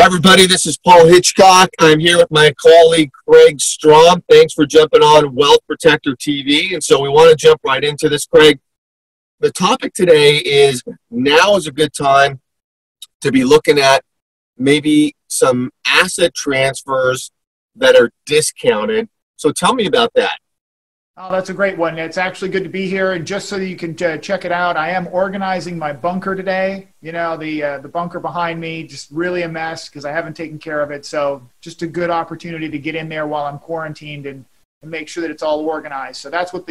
Hi, everybody. This is Paul Hitchcock. I'm here with my colleague, Craig Strom. Thanks for jumping on Wealth Protector TV. And so we want to jump right into this, Craig. The topic today is now is a good time to be looking at maybe some asset transfers that are discounted. So tell me about that. Oh, that's a great one. It's actually good to be here. And just so you can check it out, I am organizing my bunker today. You know, the bunker behind me, just really a mess because I haven't taken care of it. So just a good opportunity to get in there while I'm quarantined and make sure that it's all organized. So that's what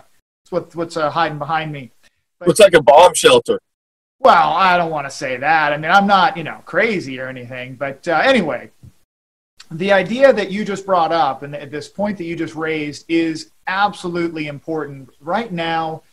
what's hiding behind me. But, looks like a bomb shelter. Well, I don't want to say that. I mean, I'm not, crazy or anything. But anyway, the idea that you just brought up and this point that you just raised is absolutely important. Right now,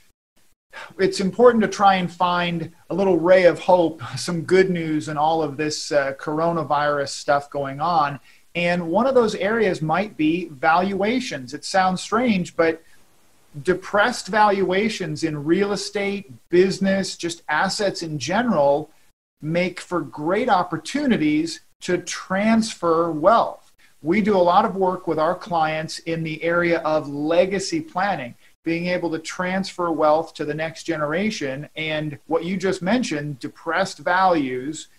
it's important to try and find a little ray of hope, some good news in all of this coronavirus stuff going on. And one of those areas might be valuations. It sounds strange, but depressed valuations in real estate, business, just assets in general make for great opportunities to transfer wealth. We do a lot of work with our clients in the area of legacy planning, being able to transfer wealth to the next generation. And what you just mentioned, depressed values,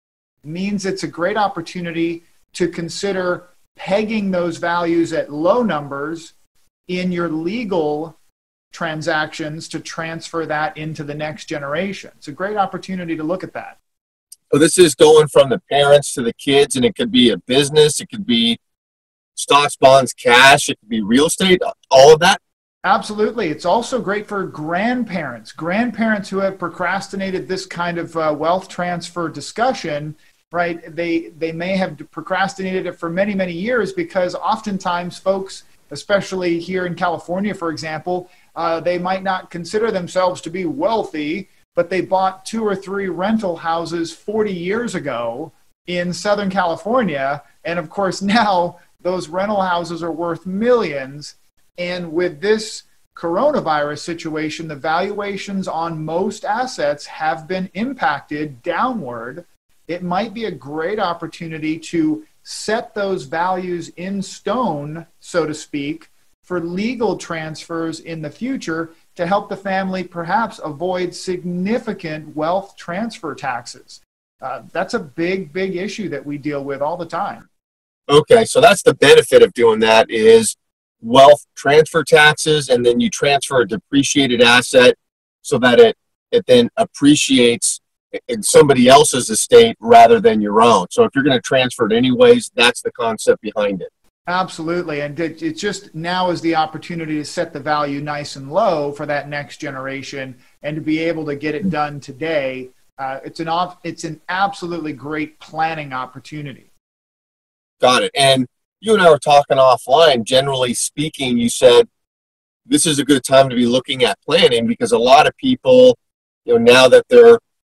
means it's a great opportunity to consider pegging those values at low numbers in your legal transactions to transfer that into the next generation. It's a great opportunity to look at that. So this is going from the parents to the kids, and it could be a business, it could be stocks, bonds, cash, it could be real estate, all of that. Absolutely. It's also great for grandparents who have procrastinated this kind of wealth transfer discussion, right? They may have procrastinated it for many, many years because oftentimes folks, especially here in California, for example, they might not consider themselves to be wealthy, but they bought 2 or 3 rental houses 40 years ago in Southern California. And of course, now those rental houses are worth millions. And with this coronavirus situation, the valuations on most assets have been impacted downward. It might be a great opportunity to set those values in stone, so to speak, for legal transfers in the future to help the family perhaps avoid significant wealth transfer taxes. That's a big issue that we deal with all the time. Okay, so that's the benefit of doing that is wealth transfer taxes, and then you transfer a depreciated asset so that it then appreciates in somebody else's estate rather than your own. So if you're going to transfer it anyways, that's the concept behind it. Absolutely. And it's just now is the opportunity to set the value nice and low for that next generation and to be able to get it done today. It's an absolutely great planning opportunity. Got it. And you and I were talking offline. Generally speaking, you said this is a good time to be looking at planning because a lot of people, now that they're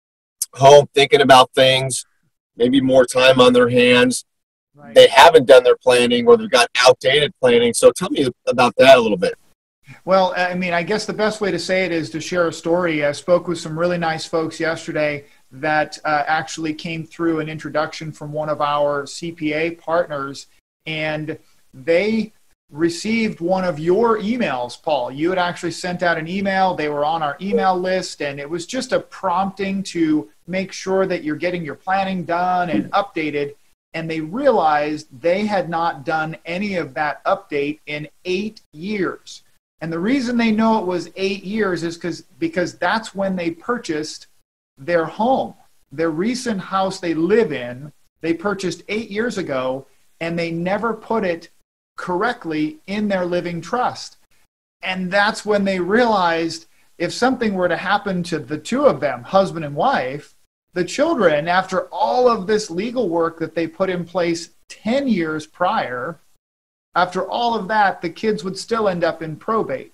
home thinking about things, maybe more time on their hands, right, they haven't done their planning or they've got outdated planning. So tell me about that a little bit. Well, I mean, I guess the best way to say it is to share a story. I spoke with some really nice folks yesterday that actually came through an introduction from one of our CPA partners, and they received one of your emails, Paul. You had actually sent out an email. They were on our email list, and it was just a prompting to make sure that you're getting your planning done and updated. And they realized they had not done any of that update in 8 years. And the reason they know it was 8 years is because that's when they purchased their home. Their recent house they live in, they purchased 8 years ago, and they never put it correctly in their living trust. And that's when they realized if something were to happen to the two of them, husband and wife, the children, after all of this legal work that they put in place 10 years prior, after all of that, the kids would still end up in probate.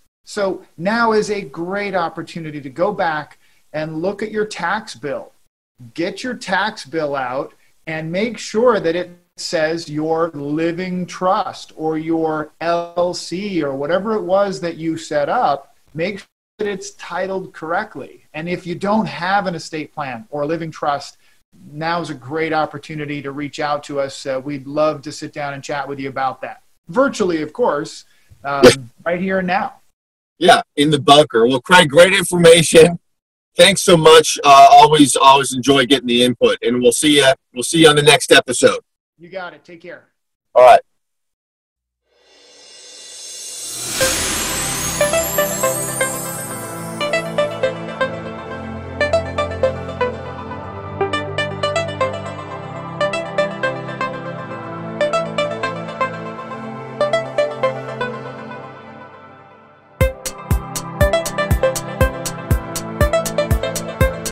So now is a great opportunity to go back and look at your tax bill. Get your tax bill out and make sure that it says your living trust or your LLC or whatever it was that you set up. Make sure that it's titled correctly. And if you don't have an estate plan or a living trust, now is a great opportunity to reach out to us. We'd love to sit down and chat with you about that. Virtually, of course, right here and now. Yeah, in the bunker. Well, Craig, great information. Thanks so much. Always enjoy getting the input, and we'll see you on the next episode. You got it. Take care. All right.